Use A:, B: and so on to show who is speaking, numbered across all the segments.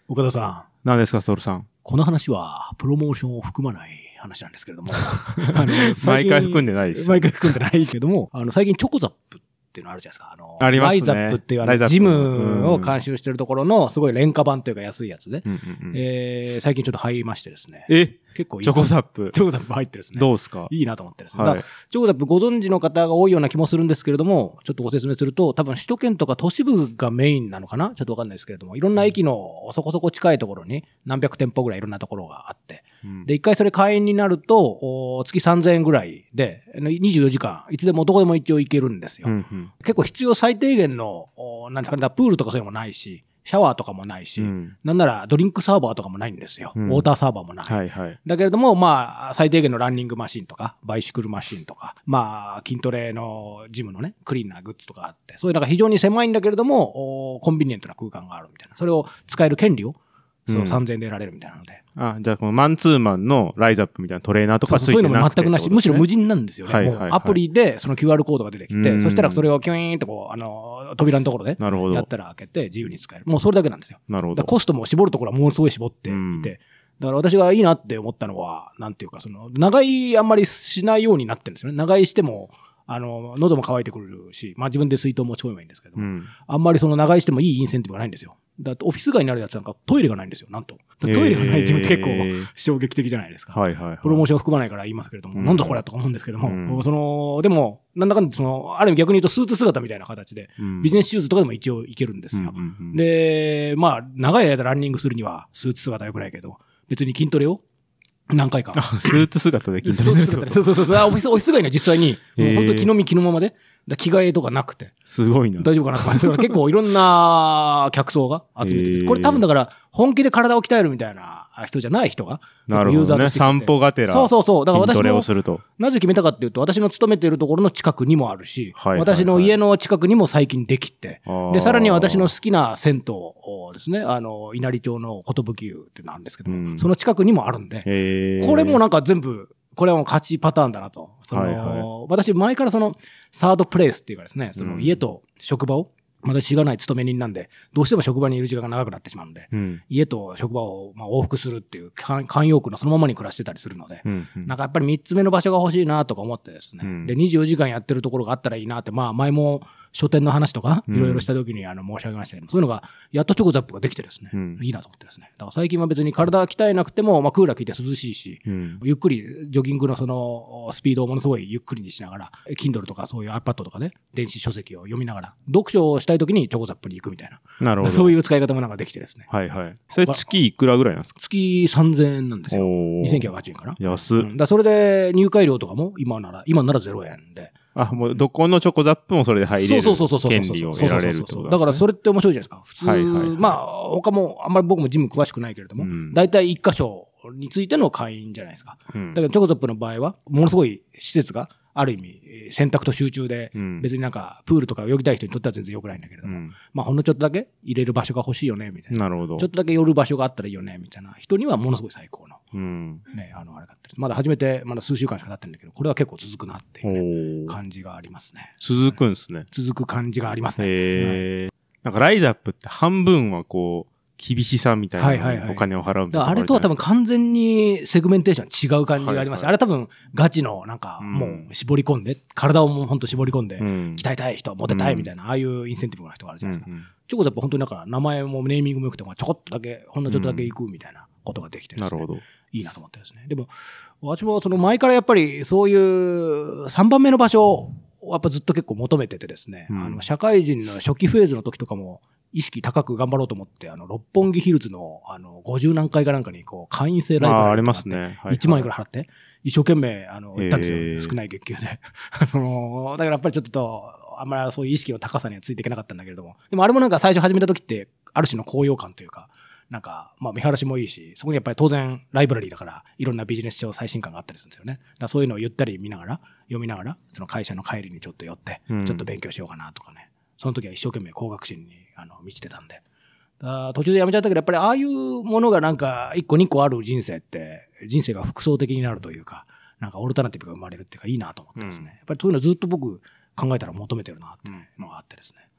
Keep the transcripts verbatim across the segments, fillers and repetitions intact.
A: 岡田さん。
B: 何ですか、ソルさん。
A: この話は、プロモーションを含まない話なんですけれども。
B: あの毎回含んでないです。
A: 毎回含んでないけども、あの、最近チョコザップっていうのあるじゃないですか。あの、
B: ありますね。
A: ライザップっていうあの、ジムを監修してるところの、すごい廉価版というか安いやつで、うんうんうん、えー、最近ちょっと入りましてですね。
B: え
A: 結構いい。
B: チョコザップ。
A: チョコザップ入ってですね。
B: どうですか？
A: いいなと思ってですね。
B: はい、
A: チョコザップご存知の方が多いような気もするんですけれども、ちょっとご説明すると、多分首都圏とか都市部がメインなのかなちょっとわかんないですけれども、いろんな駅のそこそこ近いところに何百店舗ぐらいいろんなところがあって、うん、で、一回それ会員になると、月さんぜんえんぐらいで、にじゅうよじかん、いつでもどこでも一応行けるんですよ。うんうん、結構必要最低限の、なんですかね、プールとかそういうのもないし、シャワーとかもないし、うん、なんならドリンクサーバーとかもないんですよ。うん、ウォーターサーバーもない。はいはい、だけれども、まあ、最低限のランニングマシンとか、バイシクルマシンとか、まあ、筋トレのジムのね、クリーンなグッズとかあって、そういうなんか非常に狭いんだけれども、コンビニエントな空間があるみたいな。それを使える権利を、そう、さんぜんえんで得られるみたいなので。
B: あ、じゃあこのマンツーマンのライズアップみたいなトレーナーとかついてなくて、
A: そういうのも全くなし、むしろ無人なんですよね。はいはいはい、もうアプリでその キューアール コードが出てきて、そしたらそれをキュイーンとこう、あの、扉のところでやったら開けて自由に使える。もうそれだけなんですよ。なるほど。コストも絞るところはものすごい絞っていて、だから私がいいなって思ったのは、なんていうか、その、長居あんまりしないようになってるんですよね。長居しても、あの、喉も渇いてくるし、まあ自分で水筒持ち込めばいいんですけど、うん、あんまりその長居してもいいインセンティブがないんですよ。だってオフィス街になるやつなんかトイレがないんですよ、なんと。トイレがないジムって結構衝撃的じゃないですか。はいはいはい。プロモーションを含まないから言いますけれども、うん、なんだこれとか思うんですけども、うん、その、でも、なんだかんだその、ある意味逆に言うとスーツ姿みたいな形で、うん、ビジネスシューズとかでも一応いけるんですよ。うんうんうん、で、まあ、長い間ランニングするにはスーツ姿は良くないけど、別に筋トレを何回か。
B: スーツ姿で筋トレする。
A: そうそうそう。オフィス、オフィス街には実際に、もう本当に気の身気のままで、だ着替えとかなくて。
B: すごいな。
A: 大丈夫かなと思って。結構いろんな客層が集めてる。これ多分だから、本気で体を鍛えるみたいな人じゃない人が、
B: なるほどね。散歩がてら。
A: そうそうそう。だから私も、
B: すると
A: なぜ決めたかっていうと、私の勤めているところの近くにもあるし、はいはいはい、私の家の近くにも最近できて、で、さらに私の好きな銭湯ですね、あの、稲荷町の寿湯っていうのがあるんですけども、うん、その近くにもあるんで、これもなんか全部、これはもう勝ちパターンだなと。その、はいはい、私前からその、サードプレイスっていうかですね、その家と職場を、私しがない勤め人なんで、どうしても職場にいる時間が長くなってしまうんで、うん、家と職場をまあ往復するっていう慣用句のそのままに暮らしてたりするので、うんうん、なんかやっぱり三つ目の場所が欲しいなとか思ってですね、うん、で、にじゅうよじかんやってるところがあったらいいなって、まあ前も書店の話とか、いろいろした時にあの申し上げましたけど、うん、そういうのが、やっとチョコザップができてですね、うん、いいなと思ってですね。だから最近は別に体鍛えなくても、まあクーラー効いて涼しいし、うん、ゆっくりジョギングのそのスピードをものすごいゆっくりにしながら、Kindle とかそういう iPad とかで、電子書籍を読みながら、読書をしたい時にチョコザップに行くみたいな。なるほど。そういう使い方もなんかできてですね。
B: はいはい。それ月いくらぐらいなんですか？
A: 月さんぜんえんなんですよ。にせんきゅうひゃくはちえんかな。
B: 安っ。
A: うん、だそれで入会料とかも今なら、今ならゼロえんで。
B: あ、もうどこのチョコザップもそれで入れる権利を得られるってことですね。
A: だからそれって面白いじゃないですか。普通、はいはいはい、まあ他もあんまり僕もジム詳しくないけれども、うん、大体一箇所についての会員じゃないですか。うん、だけどチョコザップの場合は、ものすごい施設がある意味選択と集中で、別になんかプールとか泳ぎたい人にとっては全然良くないんだけれども、うん、まあほんのちょっとだけ入れる場所が欲しいよねみたいな。なるほど。ちょっとだけ寄る場所があったらいいよねみたいな人にはものすごい最高の。うん、ね、あのあれだったり。まだ始めてまだ数週間しか経ってるんだけど、これは結構続くなっていう、ね、感じがありますね。
B: 続くんですね。
A: 続く感じがありますね。
B: へー。なんかライズアップって半分はこう厳しさみたいなお金を払うみたいな。
A: あれとは多分完全にセグメンテーション違う感じがあります。はいはい、あれ多分ガチのなんかもう絞り込んで、うん、体をもうほんと絞り込んで、うん、鍛えたい人、モテたいみたいな、うん、ああいうインセンティブな人があるじゃないですか。うんうん、チョコザップ本当になんか名前もネーミングも良くてもちょこっとだけ、ほんのちょっとだけ行くみたいなことができてですね。なるほど。いいなと思ってですね。でも、私もその前からやっぱりそういうさんばんめの場所をやっぱずっと結構求めててですね、うん、あの社会人の初期フェーズの時とかも、意識高く頑張ろうと思って、あの、六本木ヒルズの、あの、ごじゅう何回かなんかに、こう、会員制ライブ
B: がありますね。
A: いちまんえんくらい払って、一生懸命、あの、行ったんですよ。えー、少ない月給で。その、だからやっぱりちょっと、あんまりそういう意識の高さにはついていけなかったんだけれども。でもあれもなんか最初始めた時って、ある種の高揚感というか、なんか、まあ見晴らしもいいし、そこにやっぱり当然ライブラリーだから、いろんなビジネス書最新刊があったりするんですよね。だからそういうのをゆったり見ながら、読みながら、その会社の帰りにちょっと寄って、うん、ちょっと勉強しようかなとかね。その時は一生懸命工学心に、あの、満ちてたんで。あ途中でやめちゃったけど、やっぱりああいうものがなんか一個二個ある人生って、人生が複層的になるというか、なんかオルタナティブが生まれるっていうかいいなと思ってですね。うん、やっぱりそういうのずっと僕考えたら求めてるなっていうのがあってですね。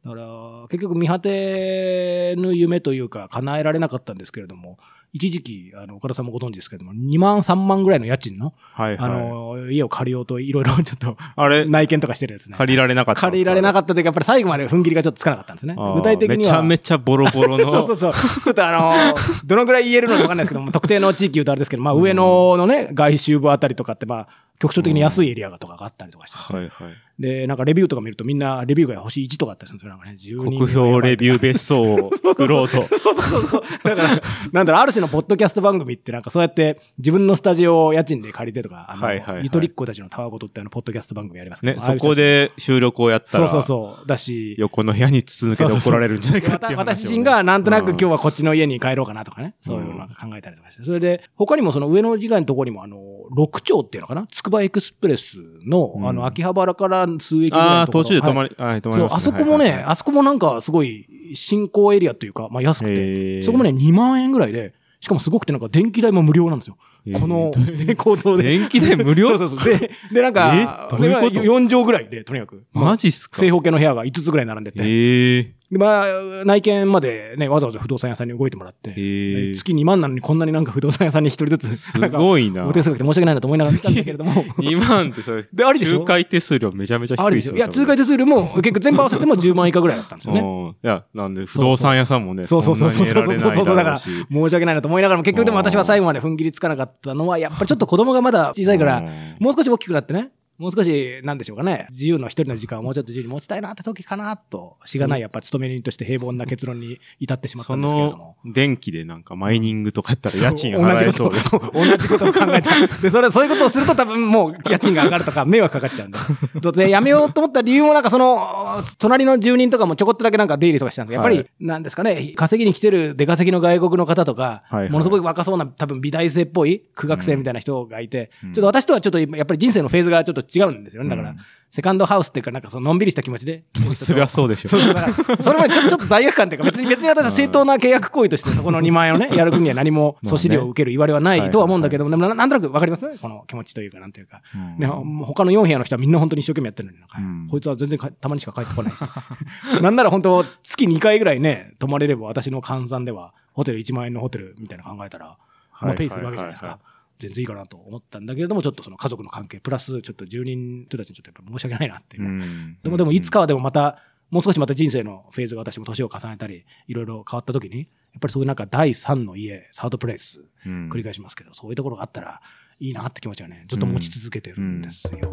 A: だから結局見果てぬ夢というか叶えられなかったんですけれども、一時期あの岡田さんもご存知ですけれどもにまんさんまんぐらいの家賃の、はいはい、あの家を借りようといろいろちょっとあれ内見とかしてるですね。
B: 借りられなかったんですか？
A: 借りられなかったというかやっぱり最後まで踏ん切りがちょっとつかなかったんですね。具体的には
B: めちゃめちゃボロボロの
A: そうそうそうちょっとあのどのぐらい言えるのかわかんないですけども特定の地域言うとあれですけど、まあ上野のね外周部あたりとかってまあ局所的に安いエリアとかがあったりとかして、ね、はいはい。で、なんかレビューとか見るとみんなレビューが星いちとかあったりするんですよ。なんかね、じゅうにん
B: 国評レビュー別荘を作ろうと。
A: そうそうそうそう。だから、なんだろう、ある種のポッドキャスト番組ってなんかそうやって自分のスタジオを家賃で借りてとか、あの、はいはいはい、ゆとりっ子たちのたわごとってあの、ポッドキャスト番組ありますけど、
B: ね、そこで収録をやったら、
A: そうそうそう。だし、
B: 横の部屋に筒抜けで怒られるんじゃないかっていう話を、ね、
A: 私自身がなんとなく今日はこっちの家に帰ろうかなとかね、うん、そういうのを考えたりとかして。それで、他にもその上の時間のところにもあの、六丁っていうのかな、つくばエクスプレスの、うん、あの、秋葉原から数駅ぐらいのところ。
B: ああ、途中で止まり、はい、はい、止まりました、ね。
A: そう、あそこもね、はいはいはい、あそこもなんかすごい新興エリアというか、まあ安くて、そこもね、にまんえんぐらいで、しかもすごくてなんか電気代も無料なんですよ。この、行動で。
B: 電気代無料
A: そうそうそう。で、で、なんか、よんじょうぐらいで、とにかく。
B: マジっすか？
A: 正方形の部屋がいつつぐらい並んでて。へー。で、まあ、内見までね、わざわざ不動産屋さんに動いてもらって、月にまんなのにこんなになんか不動産屋さんに一人ずつ、
B: すごいな。
A: お手数料って申し訳ないなと思いながら見たんだけれども。
B: にまんってそれ、で、ありでしょ？仲介手数料めちゃめちゃ低い
A: ありですよ。いや、仲介手数料も結構全部合わせてもじゅうまん以下ぐらいだったんですよね。
B: いや、なんで不動産屋さんもね、
A: そうそうそうそうそうそうそうそう、だから申し訳ないなと思いながらも結局でも私は最後まで踏ん切りつかなかったのは、やっぱりちょっと子供がまだ小さいから、もう少し大きくなってね、もう少し、なんでしょうかね、自由の一人の時間をもうちょっと自由に持ちたいなって時かなと、しがないやっぱ勤め人として平凡な結論に至ってしまったんですけれども。
B: その電気でなんかマイニングとかやったら家賃払えそうです。
A: 同じことを考えた。で、それ、そういうことをすると多分もう家賃が上がるとか迷惑かかっちゃうんで。で、やめようと思った理由もなんかその、隣の住人とかもちょこっとだけなんか出入りとかしたんですけど、やっぱり、なんですかね、稼ぎに来てる出稼ぎの外国の方とか、はいはい、ものすごい若そうな多分美大生っぽい苦学生みたいな人がいて、うん、ちょっと私とはちょっとやっぱり人生のフェーズがちょっと違うんですよね。だから、うん、セカンドハウスっていうかなんかそののんびりした気持ちで。
B: それはそうでしょ。
A: そうそうだからそれまでちょっと罪悪感っていうか別に別に私は正当な契約行為としてそこのにまんえんをね、やる分には何も粗飼料を受ける言われはないとは思うんだけども、でもなんとなくわかりますこの気持ちというかなんていうか。ね、他のよん部屋の人はみんな本当に一生懸命やってるのになんか、うん、こいつは全然たまにしか帰ってこないし。なんなら本当月にかいぐらいね、泊まれれば私の換算ではホテルいちまんえんのホテルみたいな考えたら、まあペイするわけじゃないですか。全然いいかなと思ったんだけれども、ちょっとその家族の関係、プラスちょっと住人人たちにちょっとやっぱ申し訳ないなっていう。うん、でもでもいつかはでもまた、もう少しまた人生のフェーズが私も年を重ねたり、いろいろ変わった時に、やっぱりそういうなんかだいさんの家、サードプレイス、繰り返しますけど、うん、そういうところがあったらいいなって気持ちはね、ずっと持ち続けてるんですよ。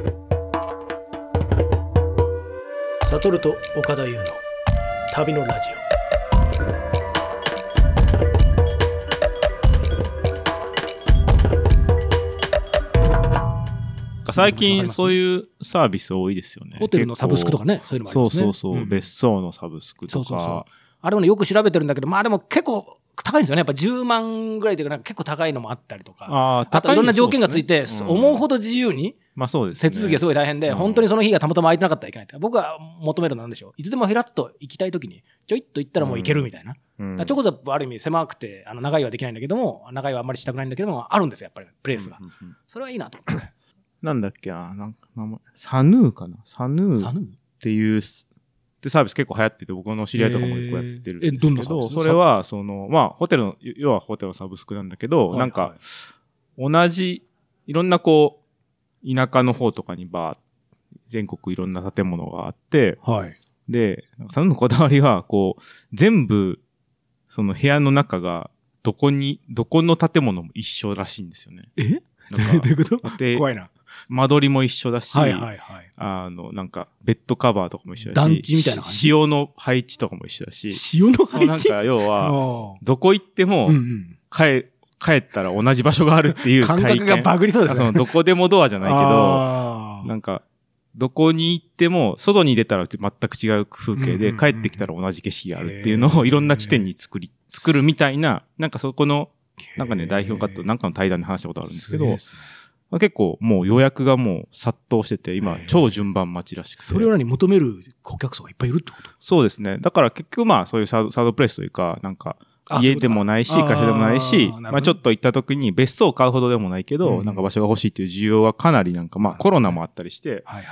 A: サトルと岡田優の旅のラジオ。
B: 最近そういうサービス多いですよね。
A: ホテルのサブスクとかね、そういうのもありますね。
B: そうそうそう、うん、別荘のサブスクとか。そうそうそう。
A: あれもね、よく調べてるんだけど、まあでも結構高いんですよね。やっぱじゅうまんぐらいというか、なんか結構高いのもあったりとか。ああ、あといろんな条件がついて、うん、思うほど自由に。まあそうですね。手続きがすごい大変で、うん、本当にその日がたまたま空いてなかったらいけない。僕が求めるのなんでしょう。いつでもヘラッと行きたいときに、ちょいっと行ったらもう行けるみたいな。うんうん、チョコザップはある意味狭くて、あの長いはできないんだけども、長いはあんまりしたくないんだけども、あるんですよ、やっぱりプレイスが。うんうんうん、それはいいなと思って。
B: なんだっけな、なんか名前、サヌーかなサヌーっていう、でサービス結構流行ってて、僕の知り合いとかも結構やってるんですけど、えー、どんなサービス？それは、その、まあ、ホテルの、要はホテルのサブスクなんだけど、はいはい、なんか、同じ、いろんなこう、田舎の方とかにバー、全国いろんな建物があって、はい。で、サヌーのこだわりは、こう、全部、その部屋の中が、どこに、どこの建物も一緒らしいんですよね。
A: え？どういうこと？怖いな。
B: 間取りも一緒だし、はいはいはい、あの、なんか、ベッドカバーとかも一緒だし、団地みたいな感じ。潮の配置とかも一緒だし、
A: 潮の配置？
B: なんか、要は、どこ行っても、うんうん、帰、帰ったら同じ場所があるっていう体験。
A: 感覚がバグりそうですね。
B: そのどこでもドアじゃないけど、なんか、どこに行っても、外に出たら全く違う風景で、うんうんうん、帰ってきたら同じ景色があるっていうのをいろんな地点に作り、作るみたいな、なんかそこの、なんかね、代表方となんかの対談で話したことあるんですけど、結構もう予約がもう殺到してて、今超順番待ちらしくて。
A: それを何求める顧客層がいっぱいいるってこと？
B: そうですね。だから結局まあそういうサード、サードプレイスというか、なんか家でもないし、会社でもないし、あまあちょっと行った時に別荘を買うほどでもないけど、うん、なんか場所が欲しいっていう需要はかなりなんかまあコロナもあったりして、はいはいはい、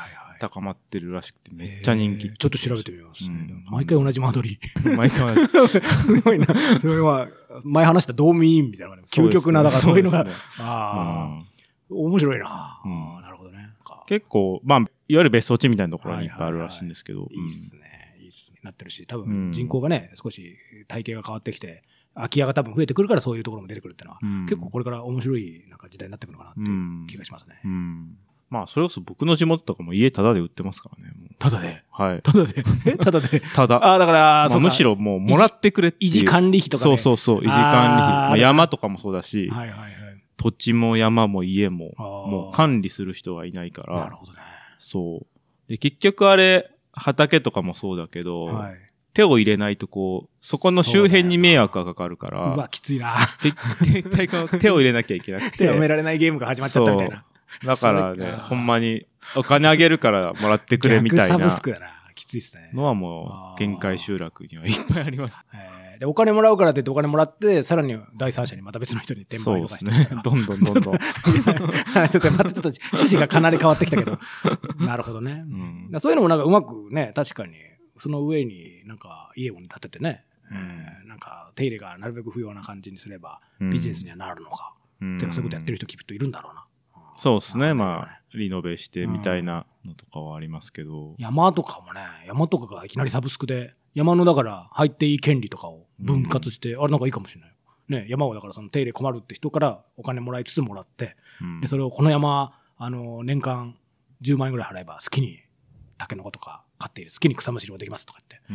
B: 高まってるらしくて、めっちゃ人気。
A: ちょっと調べてみます。うん、毎回同じ間取り。
B: 毎回同じ。
A: すごいな。それは、前話したドームインみたいな、究極な、だからそういうのが、ね、ああ、うん、面白いな、うん、なるほどね。
B: 結構、まあ、いわゆる別荘地みたいなところにいっぱいあるらしいんですけど。
A: いいっすね。いいっすね。なってるし、多分人口がね、少し体型が変わってきて、空き家が多分増えてくるからそういうところも出てくるっていうのは、うん、結構これから面白いなんか時代になってくるのかなっていう気がしますね。うんうん、
B: まあ、それこそ僕の地元とかも家タダで売ってますからね。
A: タダで
B: はい。
A: タダでタダで
B: タダ。
A: ああ、だから、
B: まあ、むしろもうもらってくれっていう。
A: 維持管理費とか、
B: ね。そうそうそう、維持管理費。まあ、山とかもそうだし、
A: はいはいはい。
B: 土地も山も家も、もう管理する人がいないから。
A: なるほどね。
B: そう。で、結局あれ、畑とかもそうだけど、はい、手を入れないとこう、そこの周辺に迷惑がかかるから。
A: うわ、きついな。
B: 絶対手を入れなきゃいけなくて。
A: 手を埋められないゲームが始まっちゃったみたいな。
B: だからね、ほんまに、お金あげるからもらってくれみたいな。
A: 逆サブスクだな。きついっすね。
B: のはもう、限界集落にはいっぱいあります。
A: で、お金もらうからって言ってお金もらって、さらに第三者にまた別の人に転売とかして。
B: そうですね。どんどんどんどん。ちょっ
A: とまたちょっと趣旨がかなり変わってきたけど。なるほどね。うん、そういうのもなんかうまくね、確かに、その上になんか家を建ててね、うんえー、なんか手入れがなるべく不要な感じにすればビジネスにはなるのか。うん、てかそういうことやってる人きっといるんだろうな。
B: そうですね。まあ、リノベしてみたいなのとかはありますけど。
A: 山とかもね、山とかがいきなりサブスクで、山のだから入っていい権利とかを分割して、うん、あれなんかいいかもしれない。ね、山をだからその手入れ困るって人からお金もらいつつもらって、うん、でそれをこの山、あの、年間じゅうまんえんぐらい払えば好きにタケノコとか飼っている、好きに草むしりもできますとか言って、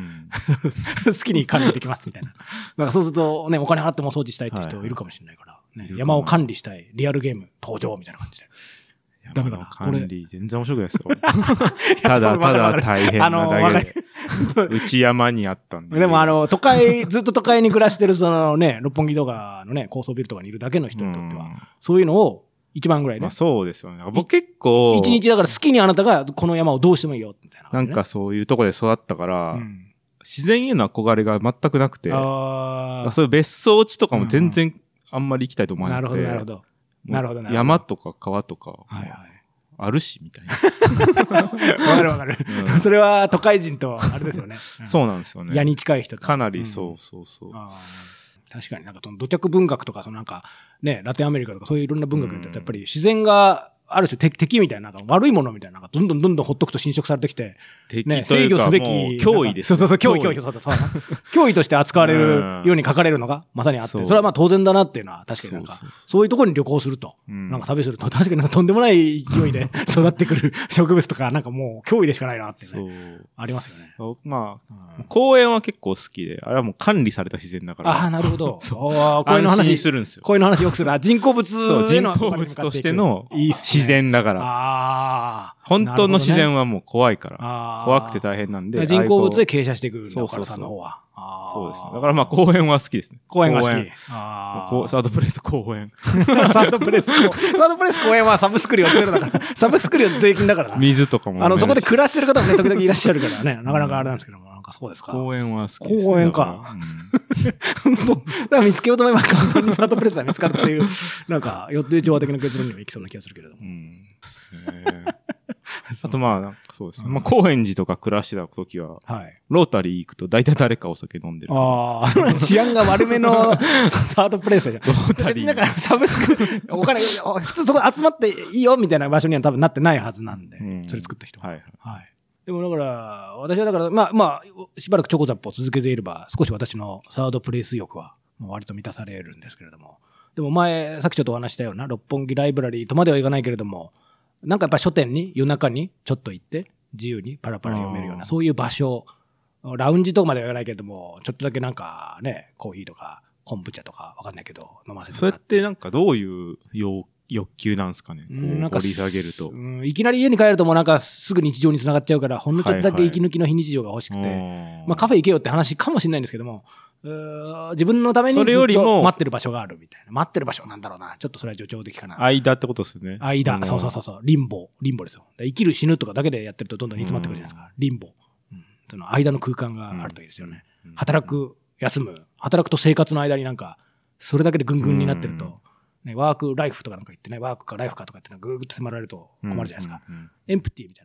A: うん、好きに管理できますみたいな。だからそうするとね、お金払っても掃除したいって人いるかもしれないから、ね、山を管理したい、リアルゲーム登場みたいな感じで。
B: ダメだな。管理全然面白くないですよ。ただただ大変なだけで。内山にあったんで。
A: でもあの、都会、ずっと都会に暮らしてるそのね、六本木とかのね、高層ビルとかにいるだけの人にとっては、そういうのをいちまんぐらいね。
B: まあそうですよね。僕結構。
A: 一日だから好きにあなたがこの山をどうしてもいいよ、みたいな、ね。
B: なんかそういうとこで育ったから、うん、自然への憧れが全くなくて、あそういう別荘地とかも全然あんまり行きたいと思わなくて。
A: なるほど、なるほど。なるほどね。
B: 山とか川とか、
A: はいはい、
B: あるし、みたいな。
A: わかるわかる、うん。それは都会人と、あれですよね。
B: うん、そうなんですよね。
A: 矢に近い人と。
B: かなり、そうそうそう。うん、
A: あ確かになんか、土着文学とか、そのなんか、ね、ラテンアメリカとかそういういろんな文学だと、やっぱり自然が、ある種敵、敵みたいな、なんか悪いものみたいな、なんかどんどんどんどんほっとくと侵食されてきて、ね、制御すべき。
B: 脅威です。
A: そうそうそう、脅威、脅威、そうそうそう。脅威として扱われるように書かれるのがまさにあって、それはまあ当然だなっていうのは確かになんか、そういうところに旅行すると、なんか旅すると、確かになんかとんでもない勢いで育ってくる植物とか、なんかもう脅威でしかないなってね。ありますよね。
B: まあ、公園は結構好きで、あれはもう管理された自然だから。
A: ああ、なるほど。
B: そう。こういうの話するんですよ。
A: こういうの話よくする。人工物
B: への人工物としての自然だから。ああ。本当の自然はもう怖いから。怖くて大変なんで。
A: 人工物で傾斜していくんだ、岡田さんの方は。
B: そうですね。だからまあ公園は好きですね。
A: 公園が好き。
B: サードプレイス公園。
A: サードプレイス、サードプレイス公園はサブスク料ゼロだから。サブスク料税金だからな。
B: 水とかも。
A: あの、そこで暮らしてる方もね、時々いらっしゃるからね。なかなかあれなんですけども、なんかそうですか。
B: 公園は好きですね。
A: 公園か。もう、だから見つけようと思えば簡単にサードプレイスが見つかるっていう、なんか、予定調和的な結論にもいきそうな気がするけれども。
B: あとまあ、なんかそうですね。まあ、高円寺とか暮らしてた時は、ロータリー行くと大体誰かお酒飲んでる。
A: ああ、その治安が悪めのサードプレイスじゃん。ロータリー。なんかサブスク、お金、普通そこ集まっていいよみたいな場所には多分なってないはずなんで、それ作った人は。はいはい。でもだから、私はだから、まあまあ、しばらくチョコザップを続けていれば、少し私のサードプレイス欲は割と満たされるんですけれども。でも前、さっきちょっとお話したような、六本木ライブラリーとまではいかないけれども、なんかやっぱ書店に夜中にちょっと行って自由にパラパラ読めるようなそういう場所、ラウンジとかまでは言わないけれども、ちょっとだけなんかね、コーヒーとか昆布茶とかわかんないけど飲ませてもらって。
B: それってなんかどういう欲求なんですかね。なんか掘り下げると、
A: うん、いきなり家に帰るともうなんかすぐ日常に繋がっちゃうから、ほんのちょっとだけ息抜きの非日常が欲しくて、はいはい、まあカフェ行けよって話かもしれないんですけども。自分のためにずっと待ってる場所があるみたいな。待ってる場所なんだろうな。ちょっとそれは助長的かな。
B: 間ってことですね。
A: 間。そうそうそうそう。リンボ。リンボですよ。生きる死ぬとかだけでやってるとどんどん煮詰まってくるじゃないですか。リンボ。うん、その間の空間があるといいですよね。うん、働く、休む。働くと生活の間になんか、それだけでぐんぐんになってると、ね、ワークライフとかなんか言ってね、ワークかライフかとかってぐーっと迫られると困るじゃないですか。エンプティみたいなね。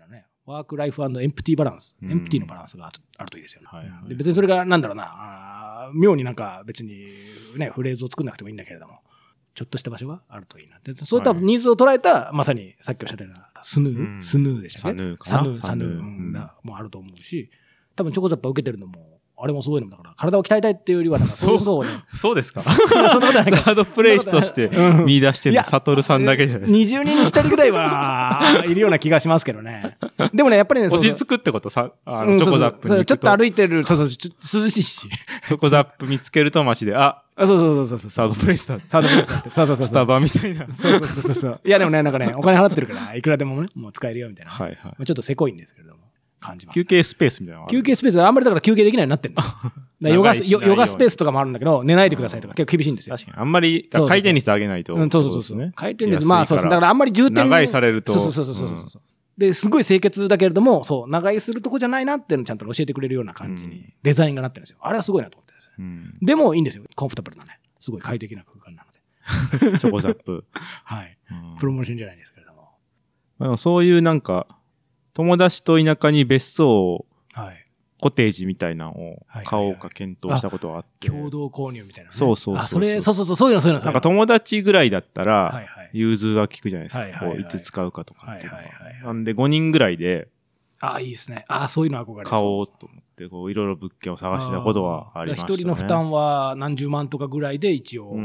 A: ワークライフ&エンプティバランス、エンプティのバランスがあるといいですよね。はいはい、で別にそれがなんだろうな、妙になんか別にね、フレーズを作んなくてもいいんだけれども、ちょっとした場所があるといいな。でそういったニーズを捉えた、まさにさっきおっしゃったような、スヌー、うん、スヌーでしたね。サヌーかな。サヌー、サヌー、うん、もあると思うし、多分チョコザップ受けてるのも、あれもすごいのだから、体を鍛えたいっていうよりは、なんかそういうそうね。
B: そうですかサードプレイスとして見出してるの、サトルさんだけじゃないですか。
A: にじゅうにんにひとりぐらいはいるような気がしますけどね。でもね、やっぱりね、
B: 落ち着くってことさ、あの、チョコザップに行くと。
A: ちょっと歩いてる、そうそう、涼しいし。
B: チョコザップ見つけるとマジで、あ、
A: そうそうそうそう。
B: サードプレイスだ。
A: サードプレイスだって。そうそうそう。
B: スタバみたいな。
A: そうそうそうそう。いやでもね、なんかね、お金払ってるから、いくらでもね、もう使えるよみたいな。はいはい。ちょっとせこいんですけれども。感じます。
B: 休憩スペースみたいなの
A: 休憩スペースはあんまりだから休憩できないようになってるんですよ。ヨガ、ヨガスペースとかもあるんだけど、寝ないでくださいとか結構厳しいんですよ。
B: 確かに。あんまり回転率上げないと。
A: うん、そうそうそう。回転率、まあそうです。だからあんまり重点
B: 長居されると。
A: そうそうそうそうそう。で、すごい清潔だけれども、そう、長居するとこじゃないなっていうのをちゃんと教えてくれるような感じにデザインがなってるんですよ。あれはすごいなと思ってですよ。でもいいんですよ。コンフォータブルなね。すごい快適な空間なの
B: で。チョコザップ。
A: はい。プロモーションじゃないですけれども。
B: まあ、そういうなんか、友達と田舎に別荘を、はい、コテージみたいなのを買おうか検討したことがあって。
A: 共同購入みたいな、ね。
B: そうそうそうそう。
A: あ、それ、そうそうそう、そういうの、そういうの。
B: なんか友達ぐらいだったら、はいはい、融通が利くじゃないですか。はいはいはい、こういつ使うかとかっていうのは。はいはいはいはい、なんでごにんぐらいで、
A: ああ、いいですね。ああ、そういうの憧れ
B: 買おうと思って、こういろいろ物件を探したことはありましたね。
A: 一人の負担は何十万とかぐらいで一応、うん、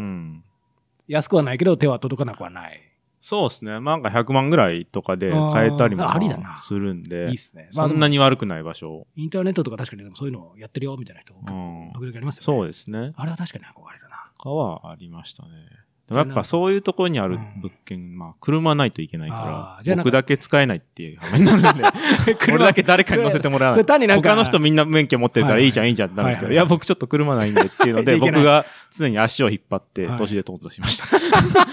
A: 安くはないけど手は届かなくはない。
B: そうですね。まあ、なんかひゃくまんぐらいとかで買えたりもするんで。
A: いいっすね。
B: そんなに悪くない場所。
A: インターネットとか確かにでもそういうのをやってるよみたいな人、時々ありますよね。
B: そうですね。
A: あれは確かに憧れるな。
B: かはありましたね。やっぱそういうところにある物件、うん、まあ、車ないといけないから、僕だけ使えないっていう羽目になるんで、俺だけ誰かに乗せてもらわない。他の人みんな免許持ってるからいいじゃん、いいじゃんってなるんですけど、いや、僕ちょっと車ないんでっていうので、僕が常に足を引っ張って、途中でトントンしました。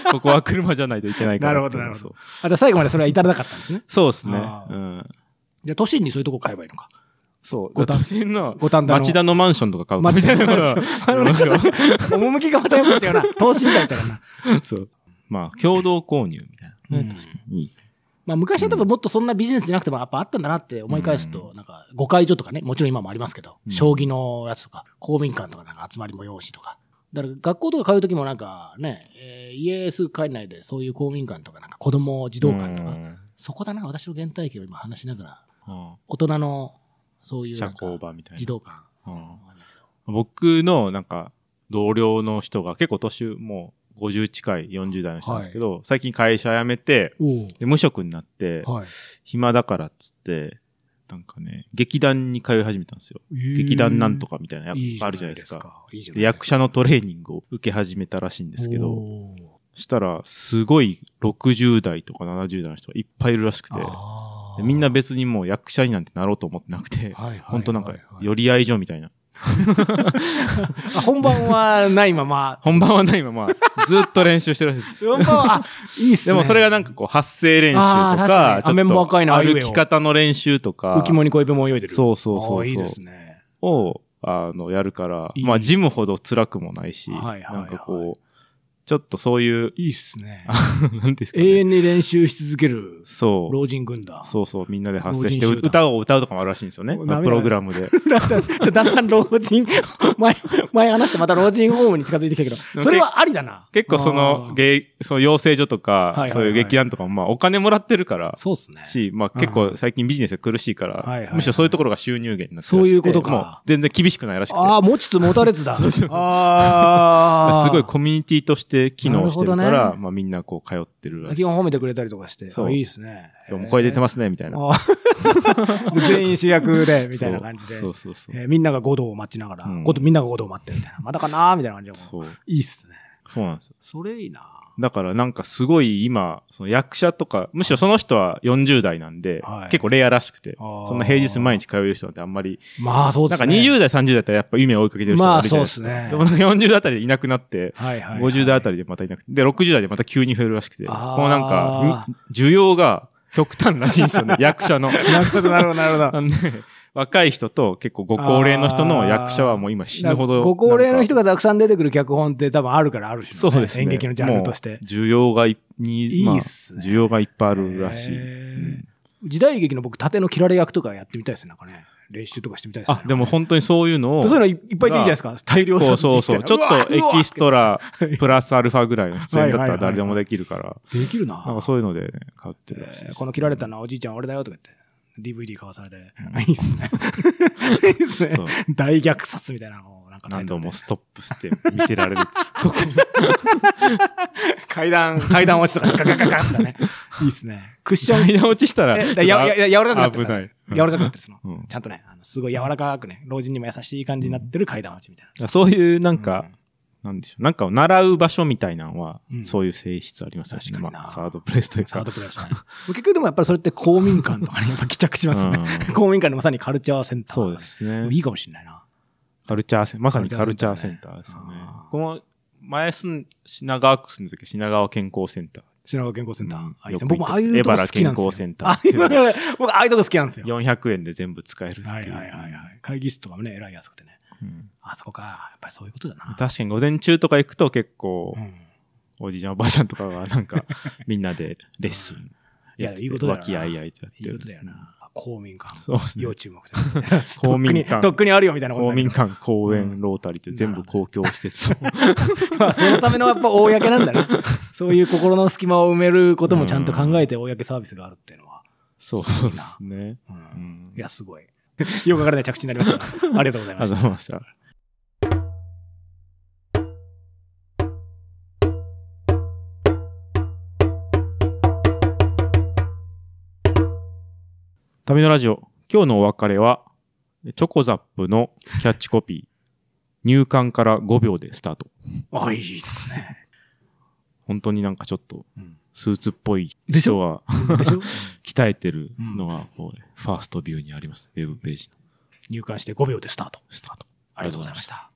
B: ここは車じゃないといけないから。
A: なるほど、なるほど。あ、じゃ最後までそれは至らなかったんですね。
B: そうですね。うん。
A: じゃあ、都心にそういうとこ買えばいいのか。
B: そう。都心の町田のマンションとか買うかみたいな。
A: あの、ちょっと、趣がまたよく違うな。投資みたいなな。
B: そう。まあ、共同購入みたいな。うん、確かに。いい。
A: まあ、昔は多分もっとそんなビジネスじゃなくてもやっぱあったんだなって思い返すと、うん、なんか、ご会所とかね、もちろん今もありますけど、うん、将棋のやつとか、公民館とかなんか集まり催しとか。だから学校とか通うときもなんかね、えー、家すぐ帰んないでそういう公民館とかなんか子供児童館とか、うん、そこだな、私の原体験を今話しながら、うん、大人のそういう
B: 社交場みたいな。
A: 児童館。うん、
B: 僕のなんか、同僚の人が結構年もう、ごじゅう近いよんじゅう代の人なんですけど、はい、最近会社辞めて、で無職になって、はい、暇だからっつって、なんかね、劇団に通い始めたんですよ。劇団なんとかみたいなやっぱあるじゃないですか。いいじゃないですか。役者のトレーニングを受け始めたらしいんですけど、したら、すごいろくじゅう代とかななじゅう代の人がいっぱいいるらしくて、みんな別にもう役者になんてなろうと思ってなくて、本当なんか、寄り合い所みたいな。
A: 本番はないまま。
B: 本番はないまま、ずっと練習してるらしいです。
A: 本番は、あ、いいっすね。
B: でもそれがなんかこう、発声練習とか、ちょっと歩き方の練習とか。
A: 浮物に恋人も泳いでる。
B: そうそうそうそう。
A: いいですね。
B: を、あの、やるから、まあ、ジムほど辛くもないし、なんかこう、ちょっとそういう。
A: いいっすね。
B: 何ですかね。
A: 永遠に練習し続ける。
B: そう。
A: 老人軍団。
B: そうそう。みんなで発声して、歌を歌うとかもあるらしいんですよね。プログラムで。
A: だんだん老人、前、前話してまた老人ホームに近づいてきたけど、それはありだな。
B: 結構その、芸、その養成所とか、そういう劇団とかも、まあお金もらってるから。
A: そうっすね。
B: し、まあ結構最近ビジネスが苦しいから、むしろそういうところが収入源になってる。
A: そういうことか。
B: 全然厳しくないらしくて。
A: ああ、持ちつ持たれつだ。
B: そうそう。ああ。すごいコミュニティとして機能してるから、まあみんなこう通ってるらしい。
A: 基本褒めてくれたりとかして。そう。いいですね。
B: 今日も声出てますね、みたいな。
A: 全員主役で、みたいな感じで。
B: そうそうそう。
A: みんながごどを待ちながら、みんながごどを待ってみたいな。まだかなーみたいな感じで。そう。いいっすね。
B: そうなんですよ。
A: それいいな。
B: だからなんかすごい今、その役者とか、むしろその人はよんじゅう代なんで、はい、結構レアらしくて、そんな平日毎日通う人なんてあんまり。
A: まあそうですね。
B: なんかにじゅう代、さんじゅう代ってやっぱ夢を追いかけてる人がいるじゃないですか。まあそうですね。でもなんかよんじゅう代あたりでいなくなって、はいはいはい、ごじゅう代あたりでまたいなくて、で、ろくじゅう代でまた急に増えるらしくて、このなんか、需要が極端らしいんですよね、役者の。
A: なるほど、なるほど、なるほど。
B: なんで、若い人と結構ご高齢の人の役者はもう今死ぬほど。
A: ご高齢の人がたくさん出てくる脚本って多分あるからあるし、ね。そうですね。演劇のジャンルとして。
B: 需要がい、に、いいっすね。まあ、需要がいっぱいあるらしい。うん、
A: 時代劇の僕、盾の切られ役とかやってみたいですね、なんかね。練習とかしてみたいですね。
B: あ、でも本当にそういうのを。
A: そういうのいっぱいでいいじゃないですか。大量殺
B: 人。そうそうそう。ちょっとエキストラ、プラスアルファぐらいの出演だったら誰でもできるから。
A: できるな。
B: なんかそういうのでね、買ってるらしい。
A: この切られたのはおじいちゃん俺だよとか言って。ディーブイディー 買わされて。いいっすね。いいっすね。大虐殺みたいなのをなんか
B: 何度もストップして見せられる。ここ
A: 階段、階段落ちとかガガガガってね。いいっすね。クッション。
B: 階段落ちしたら、
A: や、や、柔らかくなってる。
B: 危ない。
A: 柔らかくなってる、その。ちゃんとね、すごい柔らかくね、老人にも優しい感じになってる階段落ちみたいな。
B: そういうなんか、なんでしょう。なんかを習う場所みたいなのは、そういう性質ありますよね。まあ、サードプレイスというか。
A: サードプレイスね。結局でもやっぱりそれって公民館とかにやっぱ帰着しますね。公民館でまさにカルチャーセンター。
B: そうですね。
A: いいかもしれないな。
B: カルチャーセンター、まさにカルチャーセンターですよね。この前住ん、品川区住んだ時、品川健康センター。
A: 品川健康センター。
B: 僕もああいうとこ好きなんですよ。エバラ健康センタ
A: ー。僕ああいうとこ好きなんですよ。
B: よんひゃくえんで全部使えるっていう。
A: はいはいはいはい。会議室とかもね、えらい安くてね。うん、あそこか。やっぱりそういうことだな。
B: 確かに午前中とか行くと結構、うん、おじいちゃんおばあちゃんとかがなんか、みんなでレッスン。
A: いや、いいことだよな。
B: 和気あいあいとやってる。
A: いいことだよな。公民館。
B: そうですね。
A: 要注目
B: 公民館。
A: とっくにあるよみたいなこと。
B: 公民館、公園、ロータリーって全部公共施設を。
A: まあ、そのためのやっぱ公なんだね。そういう心の隙間を埋めることもちゃんと考えて公サービスがあるっていうのは。
B: そうですね。
A: いや、すごい。よくわからない着地になりました。ありがとうございました。
B: ありがとうございました。旅のラジオ、今日のお別れは、チョコザップのキャッチコピー、入館からごびょうでスタート。
A: あ、いいですね。
B: 本当になんかちょっと、スーツっぽい人は、鍛えてるのが、ファーストビューにあります。ウェブページの。
A: 入館してごびょうでスタート。
B: スタート。
A: ありがとうございました。